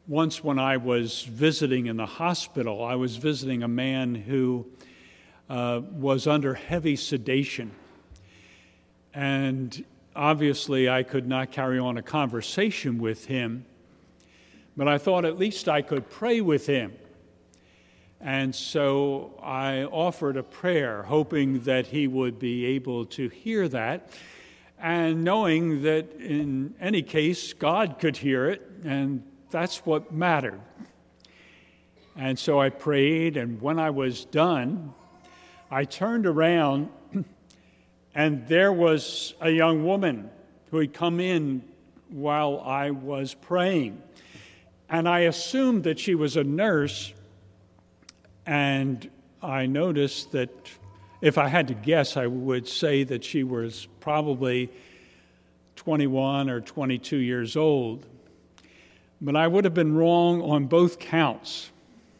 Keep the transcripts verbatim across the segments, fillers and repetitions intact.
Once when I was visiting in the hospital, I was visiting a man who uh, was under heavy sedation. And obviously I could not carry on a conversation with him, but I thought at least I could pray with him. And so I offered a prayer, hoping that he would be able to hear that, and knowing that in any case, God could hear it, and that's what mattered. And so I prayed, and when I was done, I turned around, and there was a young woman who had come in while I was praying. And I assumed that she was a nurse, and I noticed that if I had to guess, I would say that she was probably twenty-one or twenty-two years old. But I would have been wrong on both counts.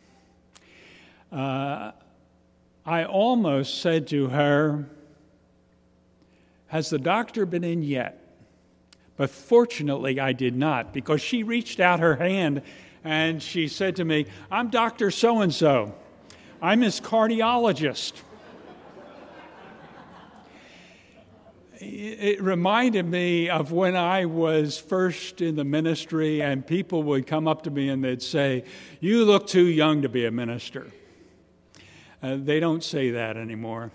Uh, I almost said to her, "Has the doctor been in yet?" But fortunately, I did not, because she reached out her hand and she said to me, "I'm Doctor So-and-so. I'm his cardiologist." It reminded me of when I was first in the ministry and people would come up to me and they'd say, "You look too young to be a minister." Uh, they don't say that anymore.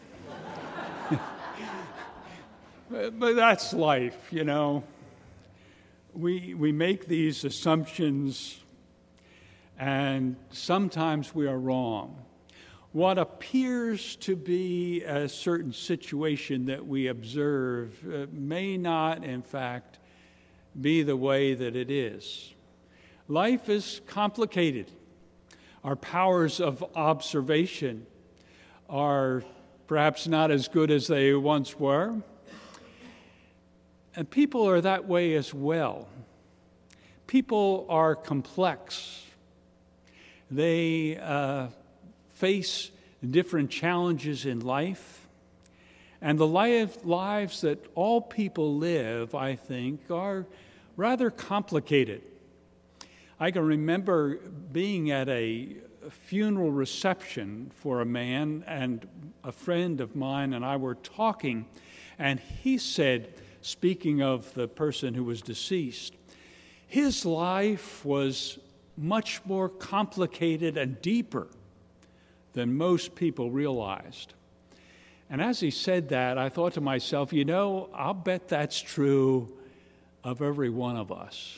but, but that's life, you know. We, we make these assumptions and sometimes we are wrong. What appears to be a certain situation that we observe uh, may not, in fact, be the way that it is. Life is complicated. Our powers of observation are perhaps not as good as they once were. And people are that way as well. People are complex. They uh, face different challenges in life. And the life, lives that all people live, I think, are rather complicated. I can remember being at a funeral reception for a man, and a friend of mine and I were talking, and he said, speaking of the person who was deceased, his life was much more complicated and deeper than most people realized. And as he said that, I thought to myself, you know, I'll bet that's true of every one of us.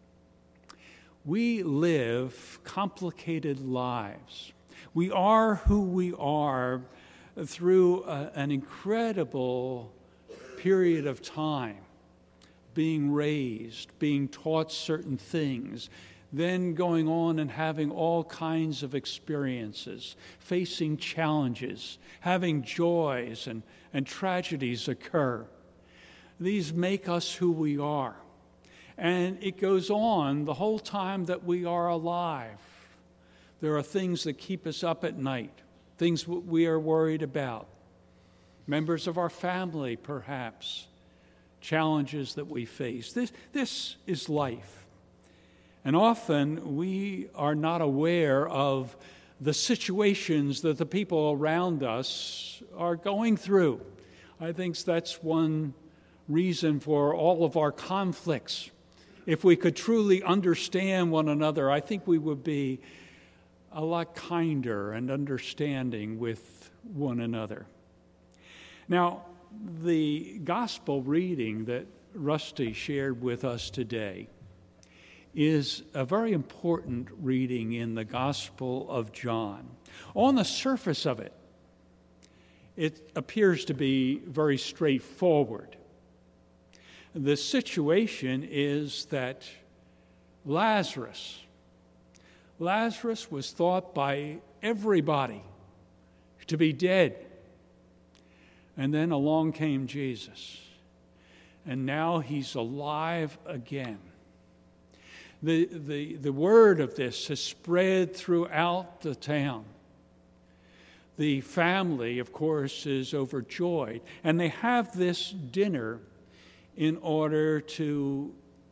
We live complicated lives. We are who we are through a, an incredible period of time, being raised, being taught certain things, then going on and having all kinds of experiences, facing challenges, having joys and, and tragedies occur. These make us who we are. And it goes on the whole time that we are alive. There are things that keep us up at night, things we are worried about. Members of our family, perhaps, challenges that we face. This, this is life. And often we are not aware of the situations that the people around us are going through. I think that's one reason for all of our conflicts. If we could truly understand one another, I think we would be a lot kinder and understanding with one another. Now, the gospel reading that Rusty shared with us today is a very important reading in the Gospel of John. On the surface of it, it appears to be very straightforward. The situation is that Lazarus, Lazarus was thought by everybody to be dead. And then along came Jesus. And now he's alive again. The, the, the word of this has spread throughout the town. The family, of course, is overjoyed. And they have this dinner in order to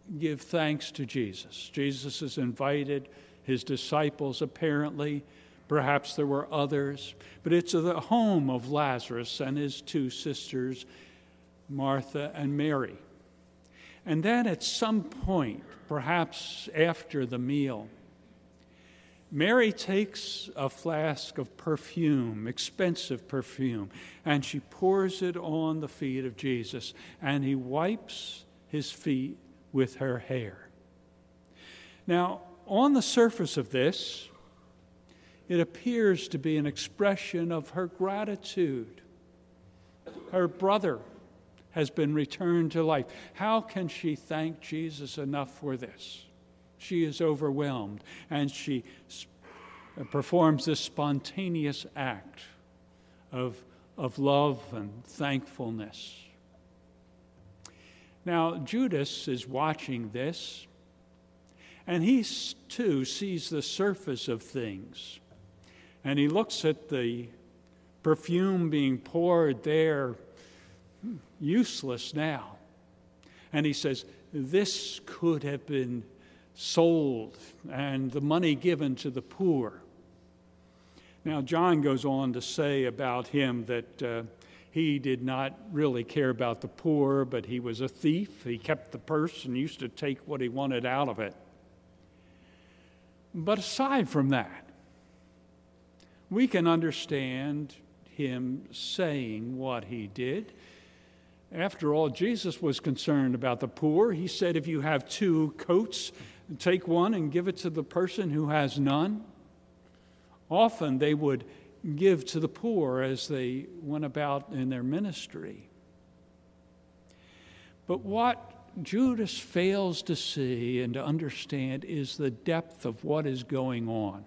give thanks to Jesus. Jesus is invited, his disciples apparently, perhaps there were others, but it's the home of Lazarus and his two sisters, Martha and Mary. And then at some point, perhaps after the meal, Mary takes a flask of perfume, expensive perfume, and she pours it on the feet of Jesus, and he wipes his feet with her hair. Now, on the surface of this, it appears to be an expression of her gratitude. Her brother has been returned to life. How can she thank Jesus enough for this? She is overwhelmed, and she performs this spontaneous act of, of love and thankfulness. Now, Judas is watching this, and he too sees the surface of things. And he looks at the perfume being poured there, useless now. And he says, this could have been sold and the money given to the poor. Now, John goes on to say about him that uh, he did not really care about the poor, but he was a thief. He kept the purse and used to take what he wanted out of it. But aside from that, we can understand him saying what he did. After all, Jesus was concerned about the poor. He said, if you have two coats, take one and give it to the person who has none. Often they would give to the poor as they went about in their ministry. But what Judas fails to see and to understand is the depth of what is going on.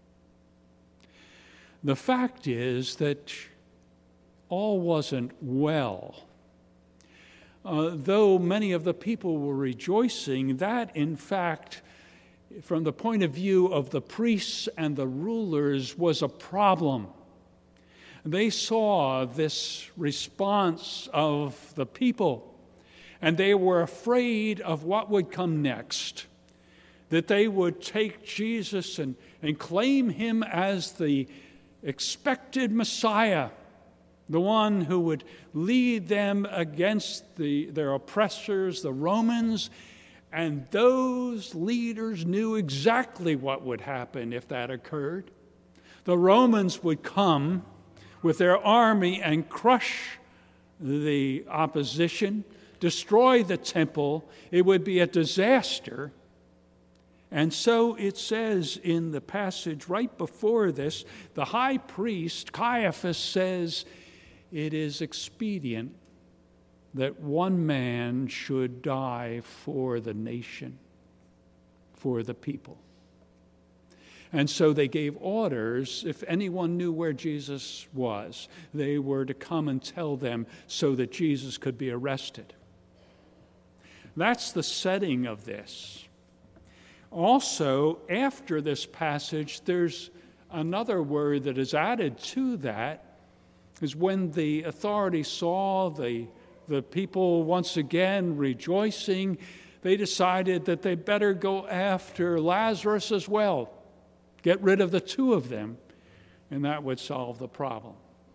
The fact is that all wasn't well. Uh, though many of the people were rejoicing, that in fact, from the point of view of the priests and the rulers, was a problem. They saw this response of the people, and they were afraid of what would come next, that they would take Jesus and, and claim him as the expected Messiah, the one who would lead them against the, their oppressors, the Romans. And those leaders knew exactly what would happen if that occurred. The Romans would come with their army and crush the opposition, destroy the temple. It would be a disaster. And so it says in the passage right before this, the high priest, Caiaphas, says it is expedient that one man should die for the nation, for the people. And so they gave orders, if anyone knew where Jesus was, they were to come and tell them so that Jesus could be arrested. That's the setting of this. Also, after this passage, there's another word that is added to that, is when the authorities saw the, the people once again rejoicing, they decided that they better go after Lazarus as well. Get rid of the two of them, and that would solve the problem.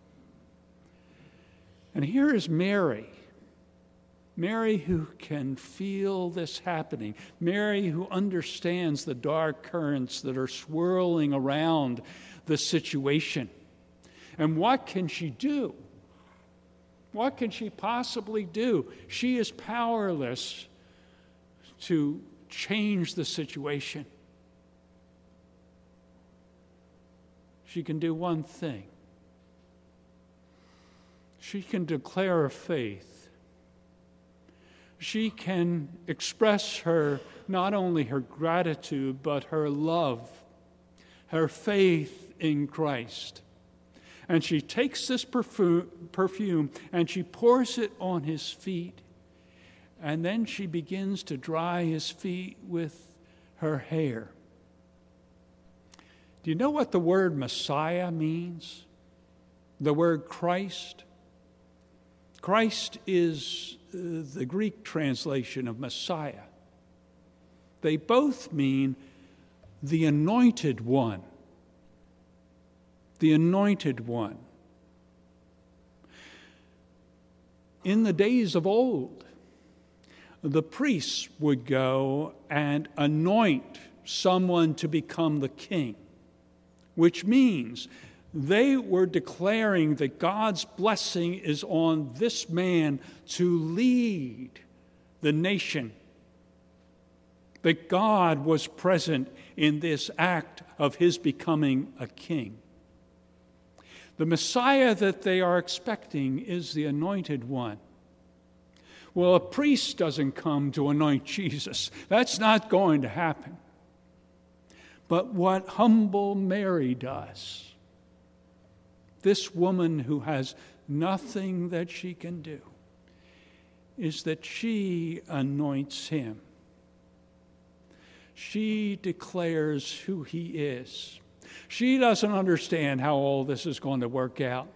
And here is Mary. Mary who can feel this happening. Mary who understands the dark currents that are swirling around the situation. And what can she do? What can she possibly do? She is powerless to change the situation. She can do one thing. She can declare a faith. She can express her, not only her gratitude, but her love, her faith in Christ. And she takes this perfume, perfume and she pours it on his feet. And then she begins to dry his feet with her hair. Do you know what the word Messiah means? The word Christ? Christ is uh, the Greek translation of Messiah. they both mean the anointed one. The anointed one. In the days of old, the priests would go and anoint someone to become the king, which means they were declaring that God's blessing is on this man to lead the nation, that God was present in this act of his becoming a king. The Messiah that they are expecting is the anointed one. Well, a priest doesn't come to anoint Jesus. That's not going to happen. But what humble Mary does, this woman who has nothing that she can do, is that she anoints him. She declares who he is. She doesn't understand how all this is going to work out.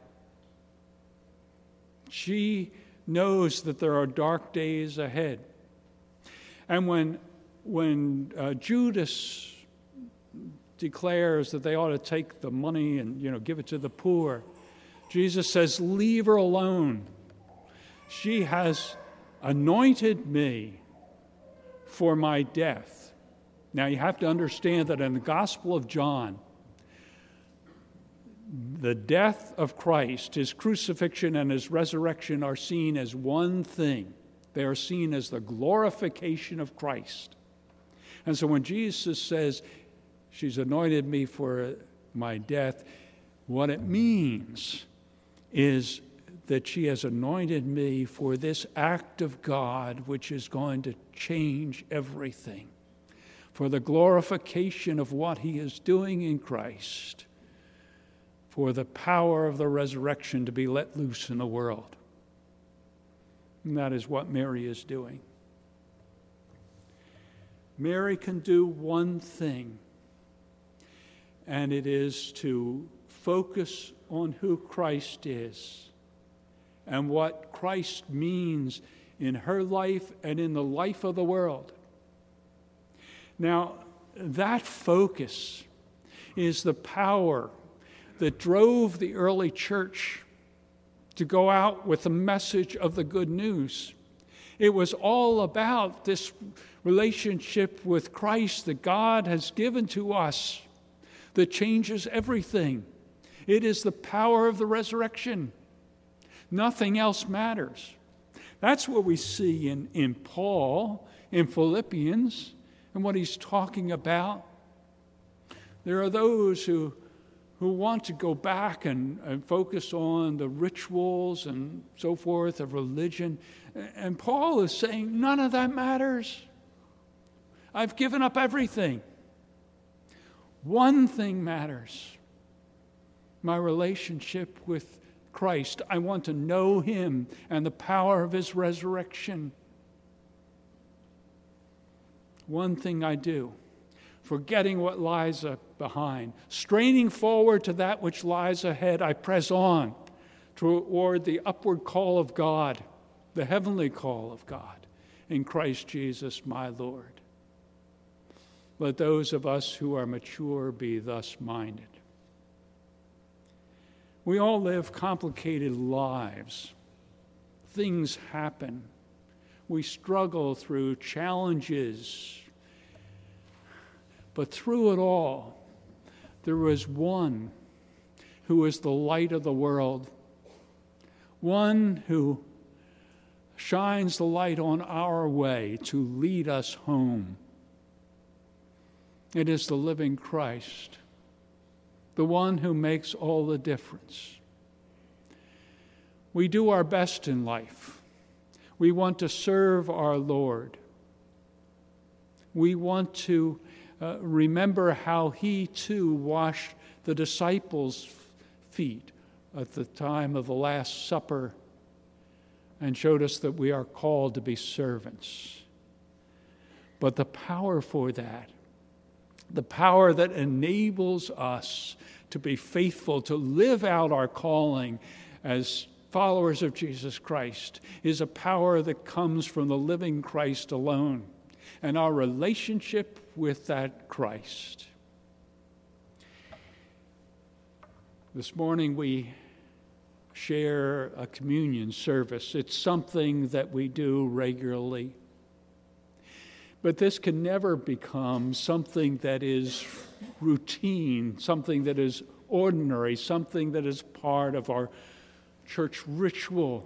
She knows that there are dark days ahead. And when, when uh, Judas declares that they ought to take the money and, you know, give it to the poor, Jesus says, leave her alone. She has anointed me for my death. Now you have to understand that in the Gospel of John, the death of Christ, his crucifixion and his resurrection are seen as one thing. They are seen as the glorification of Christ. And so when Jesus says, she's anointed me for my death, what it means is that she has anointed me for this act of God which is going to change everything, for the glorification of what he is doing in Christ, for the power of the resurrection to be let loose in the world. And that is what Mary is doing. Mary can do one thing, and it is to focus on who Christ is and what Christ means in her life and in the life of the world. Now, that focus is the power that drove the early church to go out with the message of the good news. It was all about this relationship with Christ that God has given to us that changes everything. It is the power of the resurrection. Nothing else matters. That's what we see in, in Paul, in Philippians, and what he's talking about. There are those who who want to go back and, and focus on the rituals and so forth of religion. And Paul is saying, none of that matters. I've given up everything. One thing matters. My relationship with Christ. I want to know him and the power of his resurrection. One thing I do. Forgetting what lies behind, straining forward to that which lies ahead, I press on toward the upward call of God, the heavenly call of God, in Christ Jesus my Lord. Let those of us who are mature be thus minded. We all live complicated lives. Things happen. We struggle through challenges. But through it all, there was one who is the light of the world, one who shines the light on our way to lead us home. It is the living Christ, the one who makes all the difference. We do our best in life. We want to serve our Lord. We want to Uh, remember how he too washed the disciples' feet at the time of the Last Supper and showed us that we are called to be servants. But the power for that, the power that enables us to be faithful, to live out our calling as followers of Jesus Christ, is a power that comes from the living Christ alone. and our relationship with that Christ. This morning we share a communion service. It's something that we do regularly. But this can never become something that is routine, something that is ordinary, something that is part of our church ritual.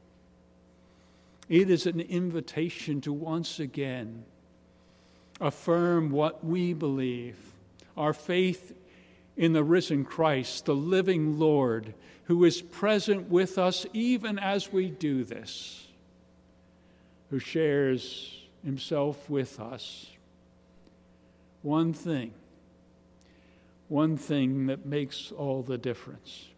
It is an invitation to once again affirm what we believe, our faith in the risen Christ, the living Lord, who is present with us even as we do this, who shares himself with us. One thing, one thing that makes all the difference.